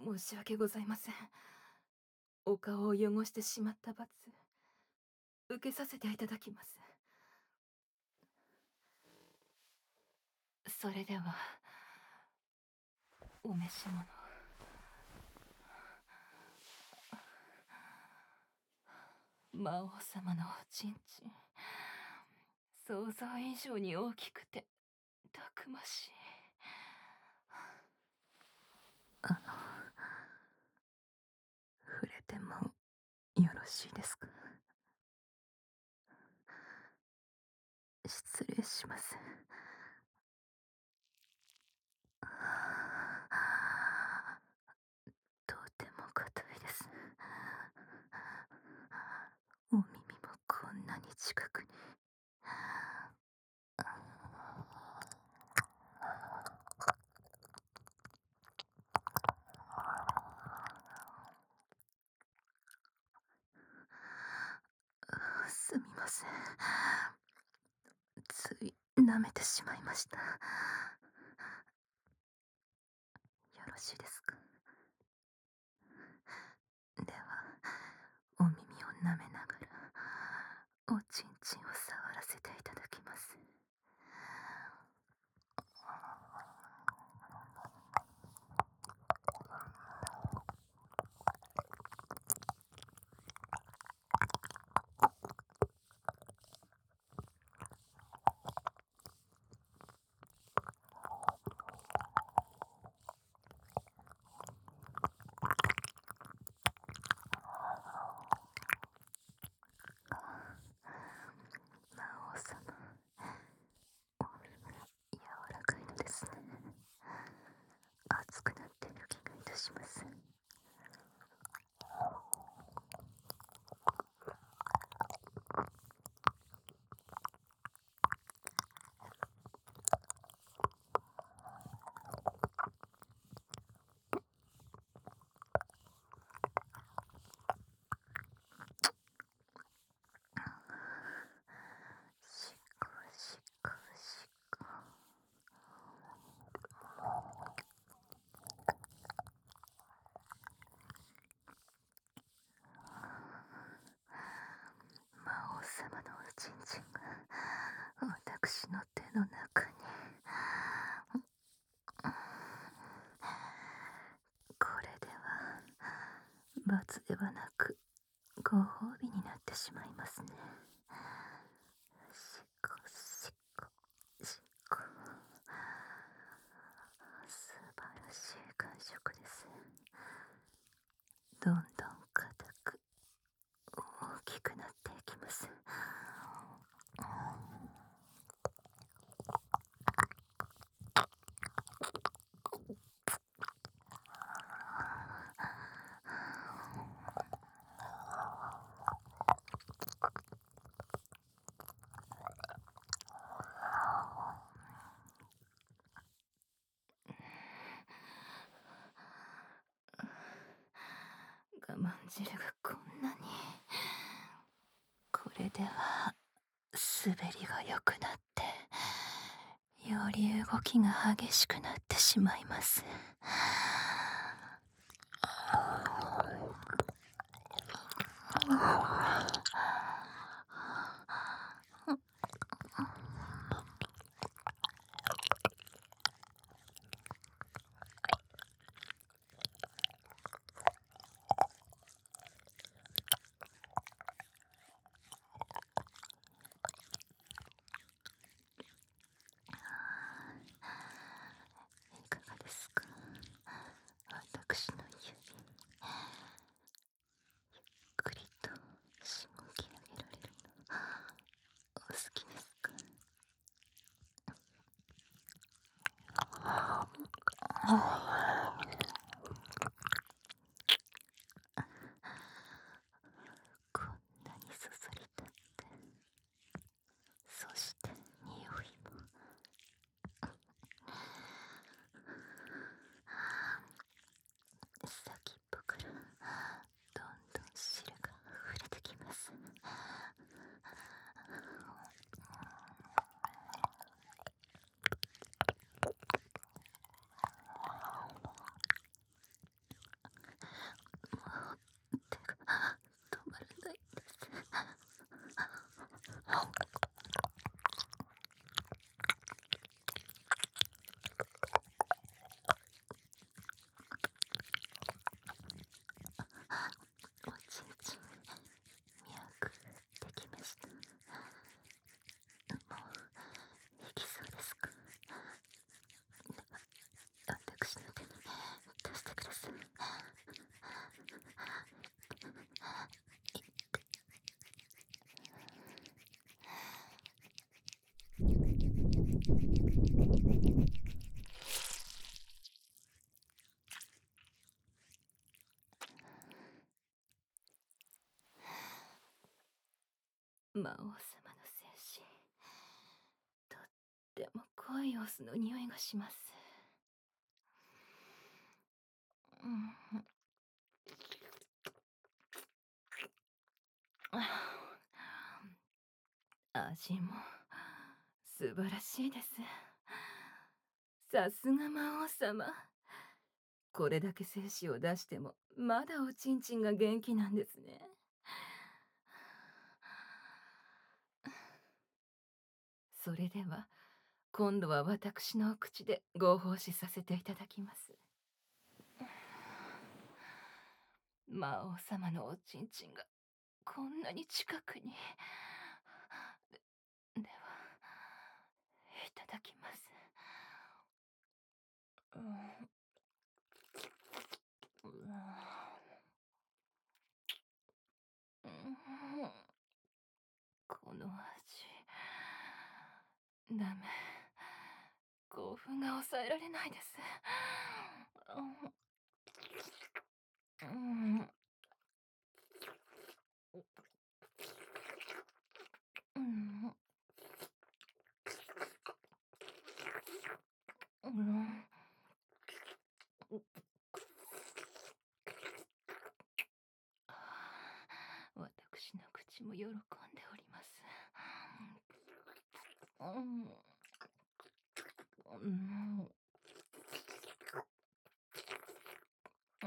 申し訳ございません。お顔を汚してしまった罰、受けさせていただきます。それでは、お召し物。魔王様のおちんちん、想像以上に大きくて、たくましい。触れてもよろしいですか？失礼します。とても硬いです。お耳もこんなに近くに。すみません。つい舐めてしまいました。よろしいですか？では、お耳を舐めながら、おちんちんを触らせていただきます。魔王様、柔らかいのですね。熱くなっている気がいたします。しこしこしこ。魔王様のおちんちんが私の手の中に。これでは罰ではなくご褒美になってしまいますね。しこしこしこ。素晴らしい感触です。どんどん硬く大きくなっていきます。我慢汁がこんなに。これでは滑りが良くなってより動きが激しくなってしまいます。いかがですか？私の指、ゆっくりとしごき上げられるのお好きですか？こんなにそそり立って、そして匂いも。先っぽからどんどん汁が溢れてきます。 す。魔王様の精子、とっても濃いオスの匂いがします。うん、味も素晴らしいです。さすが魔王様。これだけ精子を出してもまだおちんちんが元気なんですね。それでは今度は私のお口でご奉仕させていただきます。魔王様のおちんちんがこんなに近くに。では、いただきます。うん、うん、この味、ダメ。興奮が抑えられないです。うん、うん、うん、私の口も喜んでおります。うん、うん、うん、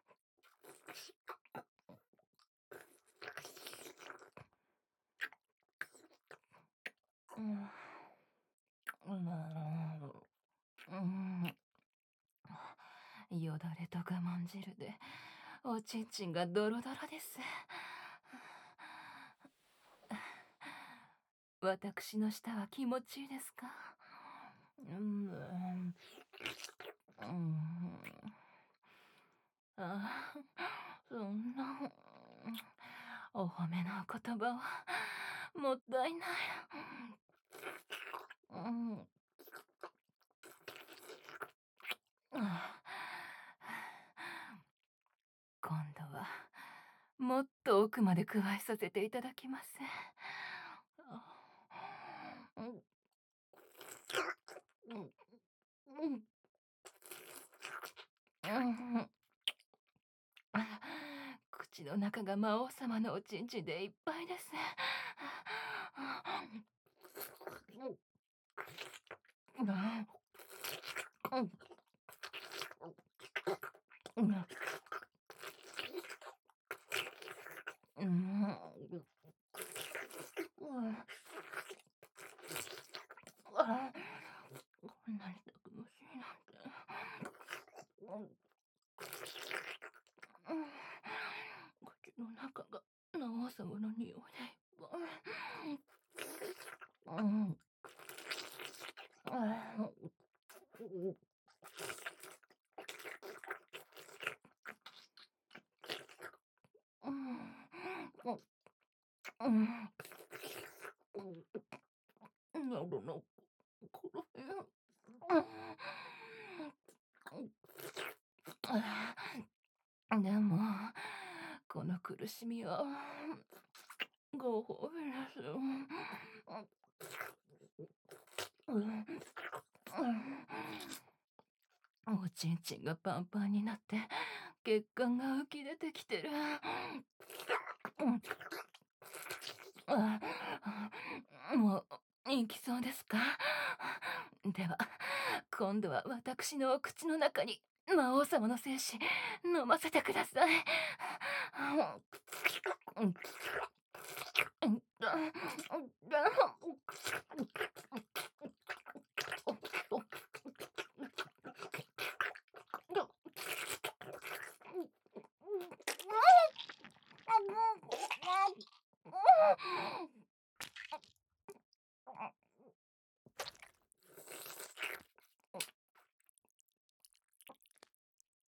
うん、うん、よだれと我慢汁でおちんちんがドロドロです。私の舌は気持ちいいですか？うん、うん、あ、そんな、お褒めの言葉はもったいない。うん、今度はもっと奥まで加えさせていただきます。うん、うん、うん、うん、口の中が魔王様のおちんちんでいっぱいです。うん、こんなにたくましいなんて。口の中が魔王様の匂いでいっぱい。うん、うん、うん、喉のこの辺。でも、この苦しみはご褒美です。おちんちんがパンパンになって血管が浮き出てきてる。もう行きそうですか？では今度は私のお口の中に魔王様の精子飲ませてください。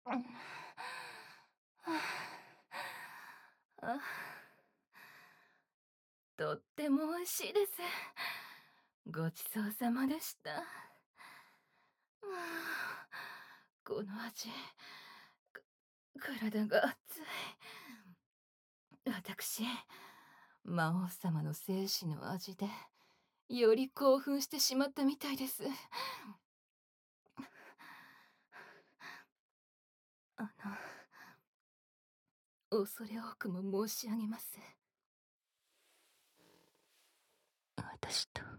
うん。あ、とっても美味しいです。ごちそうさまでした。この味、体が熱い。私、魔王様の生死の味で、より興奮してしまったみたいです。あ恐れ多くも申し上げます。私と